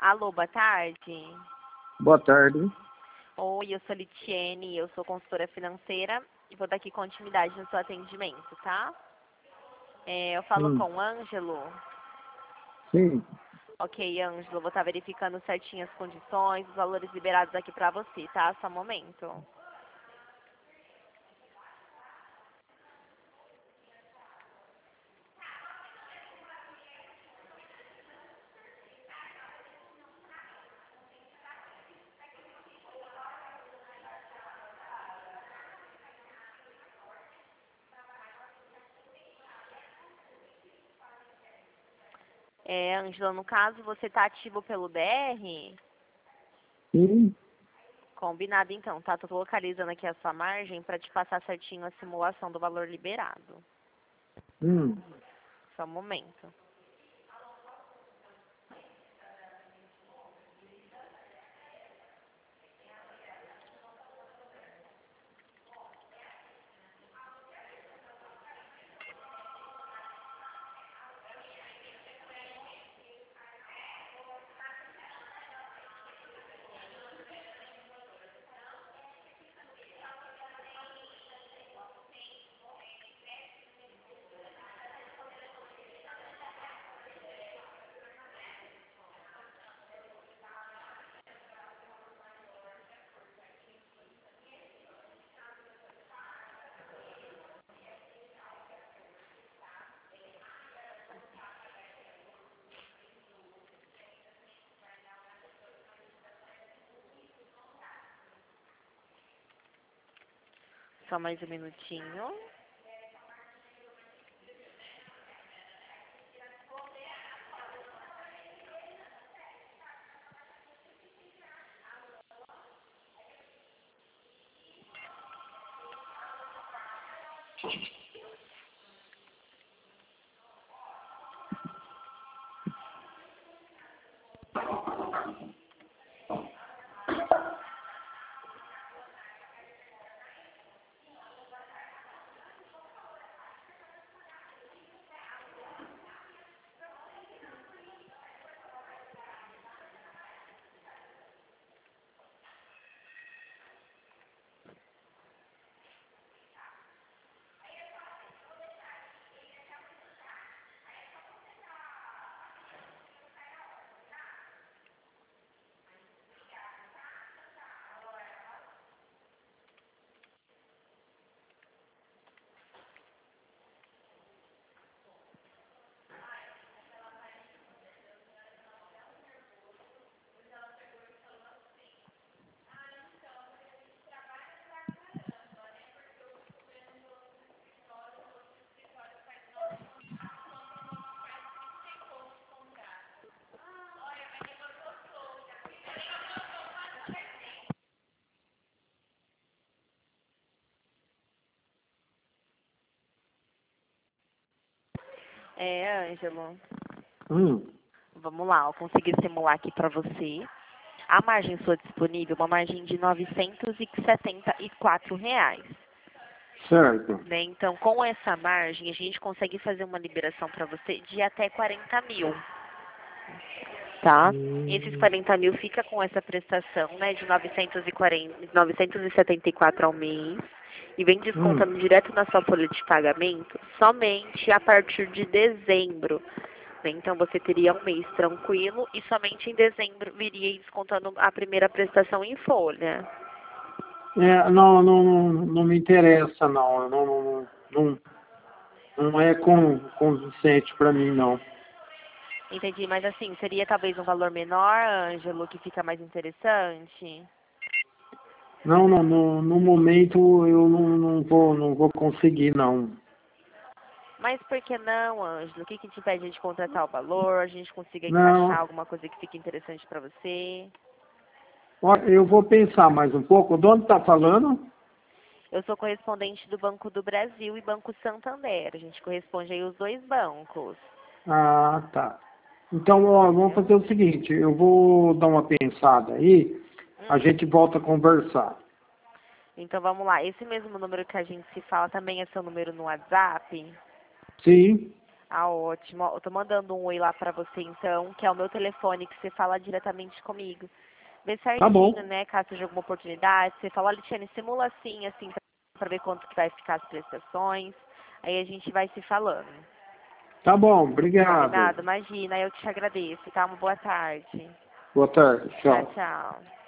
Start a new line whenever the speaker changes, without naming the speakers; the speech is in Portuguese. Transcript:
Alô, boa tarde.
Boa tarde.
Oi, eu sou Litiene, eu sou consultora financeira e vou dar aqui continuidade no seu atendimento, tá? Eu falo com o Ângelo.
Sim.
Ok, Ângelo, vou estar verificando certinho as condições, os valores liberados aqui pra você, tá? Só um momento. Ângelo, no caso, você tá ativo pelo BR?
Sim.
Combinado então, tá? Tô localizando aqui a sua margem para te passar certinho a simulação do valor liberado. Só um momento. Só mais um minutinho. Ângelo. Vamos lá, eu consegui simular aqui para você. A margem sua disponível é uma margem de R$ 974.
Certo.
Né? Então, com essa margem, a gente consegue fazer uma liberação para você de até 40 mil. Tá? Esses 40 mil fica com essa prestação, né, de 974 ao mês. E vem descontando direto na sua folha de pagamento somente a partir de dezembro. Então você teria um mês tranquilo e somente em dezembro viria descontando a primeira prestação em folha.
Não me interessa, não. Não é convincente para mim, não.
Entendi, mas assim, seria talvez um valor menor, Ângelo, que fica mais interessante?
Não, no momento eu não vou conseguir, não.
Mas por que não, Ângelo? O que te impede de contratar o valor? A gente consiga
Não,
encaixar alguma coisa que fique interessante para você?
eu vou pensar mais um pouco. De onde está falando?
Eu sou correspondente do Banco do Brasil e Banco Santander. A gente corresponde aí os dois bancos.
Ah, tá. Então, vamos fazer o seguinte, eu vou dar uma pensada aí, a gente volta a conversar.
Então vamos lá, esse mesmo número que a gente se fala também é seu número no WhatsApp?
Sim.
Ah, ótimo. Ó, eu tô mandando um oi lá pra você então, que é o meu telefone, que você fala diretamente comigo. Vê
Tá bom.
certinho, né, caso seja alguma oportunidade. Você fala, olha, Tiane, simula assim, pra ver quanto que vai ficar as prestações. Aí a gente vai se falando.
Tá bom, obrigado.
Combinado? Imagina, eu te agradeço, tá? Uma boa tarde.
Boa tarde,
Tchau,
tchau.
tchau.